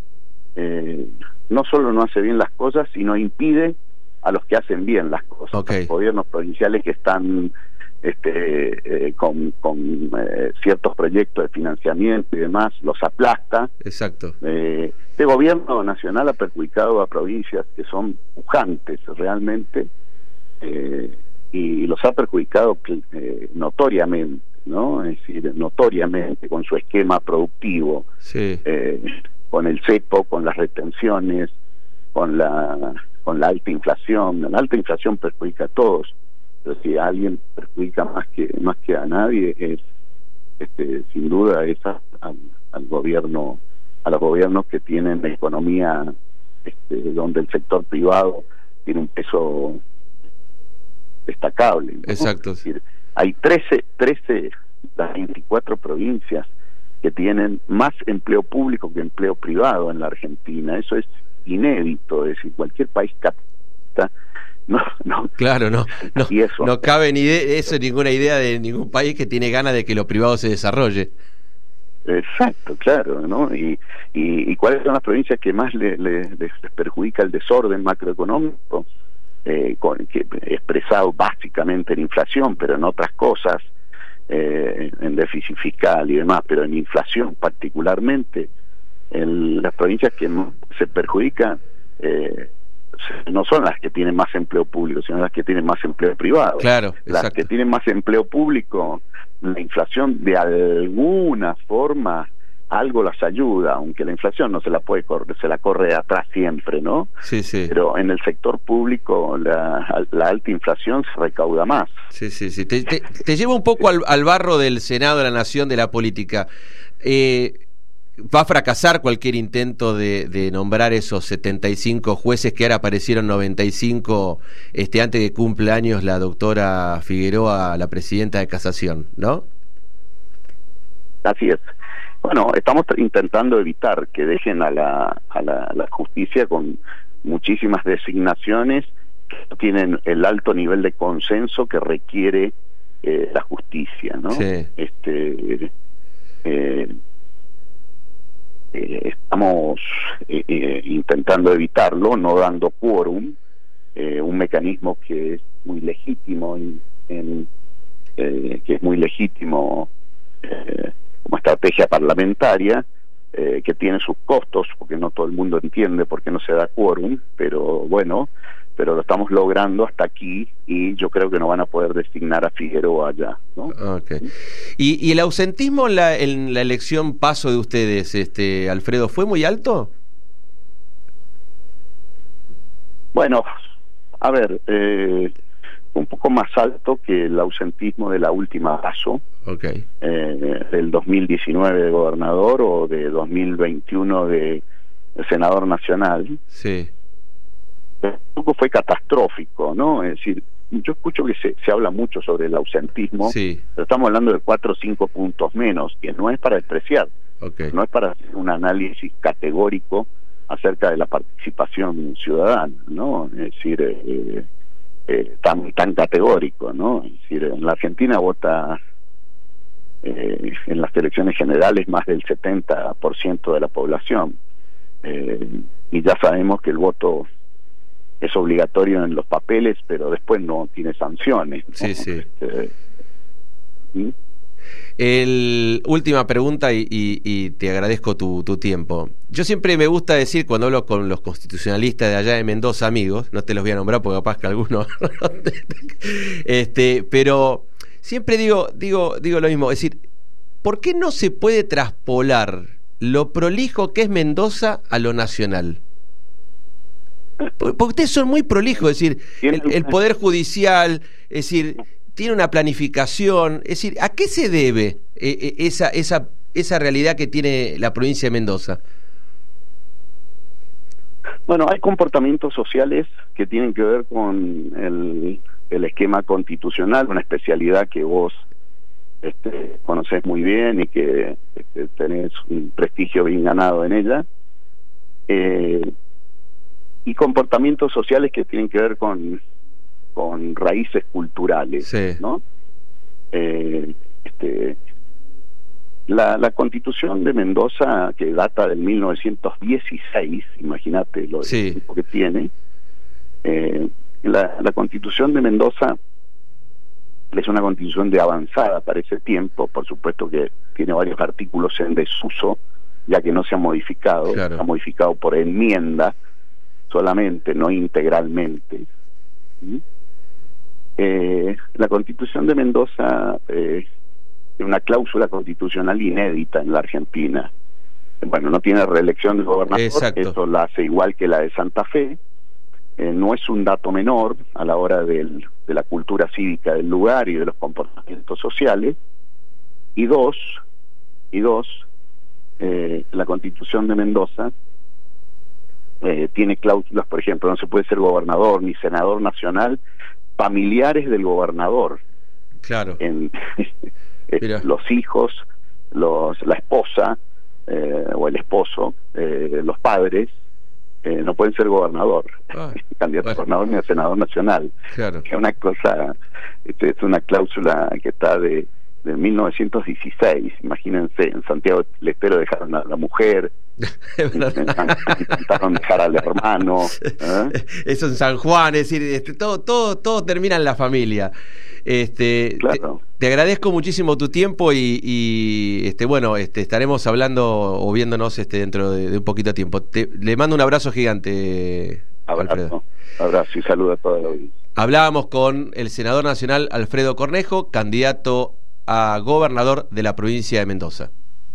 eh, no solo no hace bien las cosas, sino impide a los que hacen bien las cosas. Okay. Los gobiernos provinciales que están este, eh, con, con eh, ciertos proyectos de financiamiento y demás, los aplasta. Exacto. Eh, este gobierno nacional ha perjudicado a provincias que son pujantes realmente eh, y los ha perjudicado eh, notoriamente, ¿no? Es decir, notoriamente con su esquema productivo, sí. eh, con el cepo, con las retenciones, con la con la alta inflación. La alta inflación perjudica a todos, pero si a alguien perjudica más que más que a nadie es este sin duda es a, a, al gobierno, a los gobiernos que tienen la economía este, donde el sector privado tiene un peso destacable, ¿no? Exacto. Es decir, hay trece, trece, las veinticuatro provincias que tienen más empleo público que empleo privado en la Argentina. Eso es inédito, es decir, cualquier país capitalista no, no. Claro, no, no, y eso, no cabe ni de eso ninguna idea de ningún país que tiene ganas de que lo privado se desarrolle. Exacto, claro, ¿no? Y, y, y cuáles son las provincias que más le, le, les perjudica el desorden macroeconómico, eh, con, que, expresado básicamente en inflación, pero en otras cosas, eh, en déficit fiscal y demás, pero en inflación particularmente, en las provincias que se perjudican eh, no son las que tienen más empleo público, sino las que tienen más empleo privado. Claro, las exacto. que tienen más empleo público, la inflación de alguna forma algo las ayuda, aunque la inflación no se la puede correr, se la corre atrás siempre, ¿no? Sí, sí. Pero en el sector público la, la alta inflación se recauda más. Sí, sí, sí. Te, te, te llevo un poco al, al barro del Senado de la Nación, de la política. Eh, ¿Va a fracasar cualquier intento de, de nombrar esos setenta y cinco jueces que ahora aparecieron noventa y cinco este, antes de cumpla años la doctora Figueroa, la presidenta de Casación, ¿no? Así es. Bueno, estamos intentando evitar que dejen a la, a la, a la justicia con muchísimas designaciones que no tienen el alto nivel de consenso que requiere eh, la justicia, ¿no? Sí. Este, eh, eh, estamos eh, eh, intentando evitarlo, no dando quórum, eh, un mecanismo que es muy legítimo, en, en, eh, que es muy legítimo. Eh, como estrategia parlamentaria, eh, que tiene sus costos, porque no todo el mundo entiende por qué no se da quórum, pero bueno, pero lo estamos logrando hasta aquí y yo creo que no van a poder designar a Figueroa ya, ¿no? Okay. ¿Y, y el ausentismo en la, en la elección paso de ustedes, este Alfredo, fue muy alto? Bueno, a ver, eh, un poco más alto que el ausentismo de la última paso, okay. eh, del dos mil diecinueve de gobernador o de dos mil veintiuno de, de senador nacional. Sí. Tampoco fue catastrófico, ¿no? Es decir, yo escucho que se, se habla mucho sobre el ausentismo, sí. Pero estamos hablando de cuatro o cinco puntos menos, que no es para despreciar, okay. No es para hacer un análisis categórico acerca de la participación ciudadana, ¿no? Es decir, eh, eh, tan tan categórico, ¿no? Es decir, en la Argentina vota eh, en las elecciones generales más del setenta por ciento de la población, eh, y ya sabemos que el voto es obligatorio en los papeles, pero después no tiene sanciones, ¿no? Sí, sí. Este, ¿sí? El, última pregunta y, y, y te agradezco tu, tu tiempo. Yo siempre me gusta decir cuando hablo con los constitucionalistas de allá de Mendoza, amigos, no te los voy a nombrar porque capaz que algunos este, pero siempre digo, digo, digo lo mismo, es decir, ¿por qué no se puede traspolar lo prolijo que es Mendoza a lo nacional? Porque ustedes son muy prolijos, es decir, el, el Poder Judicial, es decir, tiene una planificación, es decir, ¿a qué se debe eh, esa, esa, esa realidad que tiene la provincia de Mendoza? Bueno, hay comportamientos sociales que tienen que ver con el, el esquema constitucional, una especialidad que vos este, conocés muy bien y que este, tenés un prestigio bien ganado en ella, eh, y comportamientos sociales que tienen que ver con con raíces culturales, sí. ¿no? Eh, este, la, la Constitución de Mendoza, que data del mil novecientos dieciséis, imagínate lo sí. tiempo que tiene, eh, la, la Constitución de Mendoza es una Constitución de avanzada para ese tiempo, por supuesto que tiene varios artículos en desuso, ya que no se ha modificado, claro. se ha modificado por enmienda solamente, no integralmente. ¿Sí? Eh, la Constitución de Mendoza eh, es una cláusula constitucional inédita en la Argentina. Bueno, no tiene reelección del gobernador, exacto. Eso la hace igual que la de Santa Fe. Eh, no es un dato menor a la hora del, de la cultura cívica del lugar y de los comportamientos sociales. Y dos, y dos, eh, la Constitución de Mendoza eh, tiene cláusulas, por ejemplo, no se puede ser gobernador ni senador nacional familiares del gobernador. Claro. En, los hijos, los, la esposa eh, o el esposo, eh, los padres, eh, no pueden ser gobernador, ah, candidato bueno. a gobernador ni a senador nacional. Claro. Que es una cosa, este, es una cláusula que está de, de mil novecientos dieciséis. Imagínense, en Santiago del Estero dejaron a la mujer, intentaron dejar al hermano, ¿eh? Eso en San Juan, es decir, este, todo, todo, todo termina en la familia. Este, claro. te, te agradezco muchísimo tu tiempo y, y este, bueno, este, estaremos hablando o viéndonos este, dentro de, de un poquito de tiempo. Te, le mando un abrazo gigante, abrazo, Alfredo. Abrazo y saludo a toda la audiencia. Hablábamos con el senador nacional Alfredo Cornejo, candidato a gobernador de la provincia de Mendoza.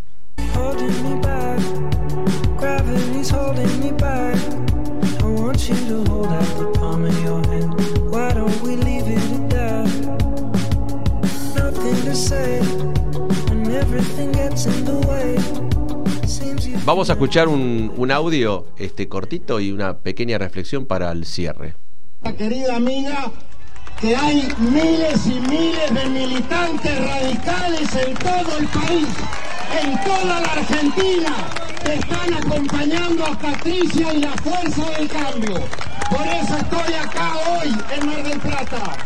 Gravity's holding me back. I want you to hold out the palm of your hand. Why don't we leave it at that? Nothing to say, and everything gets in the way. Vamos a escuchar un, un audio este cortito y una pequeña reflexión para el cierre. Querida amiga, que hay miles y miles de militantes radicales en todo el país, en toda la Argentina, que están acompañando a Patricia y la Fuerza del Cambio. Por eso estoy acá hoy en Mar del Plata.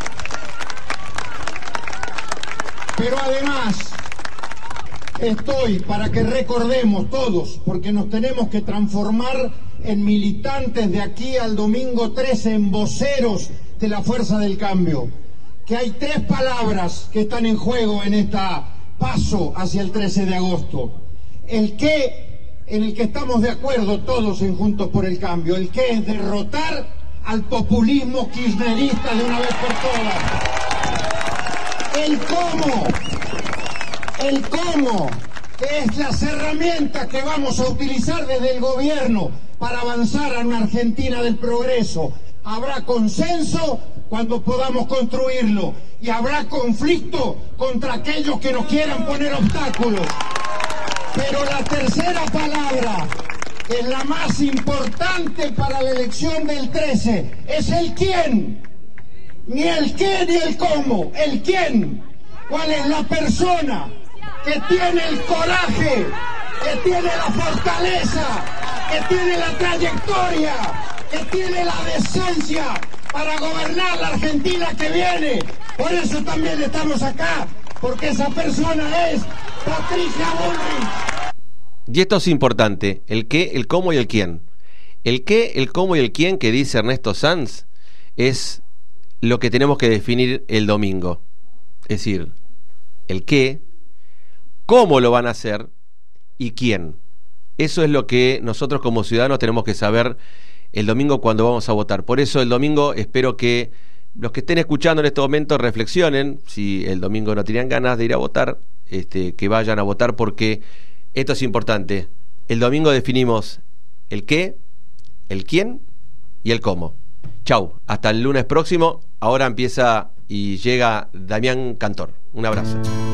Pero además estoy para que recordemos todos, porque nos tenemos que transformar en militantes de aquí al domingo trece, en voceros de la Fuerza del Cambio, que hay tres palabras que están en juego en esta paso hacia el trece de agosto. El qué, en el que estamos de acuerdo todos en Juntos por el Cambio. El qué es derrotar al populismo kirchnerista de una vez por todas. El cómo, el cómo, que es las herramientas que vamos a utilizar desde el gobierno para avanzar a una Argentina del progreso. Habrá consenso cuando podamos construirlo y habrá conflicto contra aquellos que nos quieran poner obstáculos. Pero la tercera palabra, que es la más importante para la elección del trece, es el quién. Ni el qué ni el cómo, el quién. ¿Cuál es la persona que tiene el coraje, que tiene la fortaleza, que tiene la trayectoria, que tiene la decencia para gobernar la Argentina que viene? Por eso también estamos acá, porque esa persona es Patricia Bullrich. Y esto es importante, el qué, el cómo y el quién. El qué, el cómo y el quién que dice Ernesto Sanz es lo que tenemos que definir el domingo. Es decir, el qué, cómo lo van a hacer y quién. Eso es lo que nosotros como ciudadanos tenemos que saber el domingo cuando vamos a votar. Por eso el domingo espero que los que estén escuchando en este momento reflexionen, si el domingo no tenían ganas de ir a votar, este, que vayan a votar, porque esto es importante. El domingo definimos el qué, el quién y el cómo. Chau, hasta el lunes próximo. Ahora empieza y llega Damián Cantor. Un abrazo.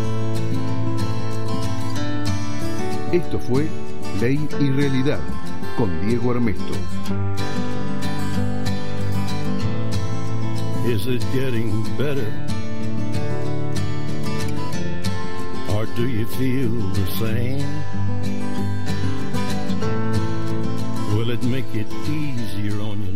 Esto fue Ley y Realidad con Diego Armesto. Is it getting better? Or do you feel the same? Will it make it easier on you?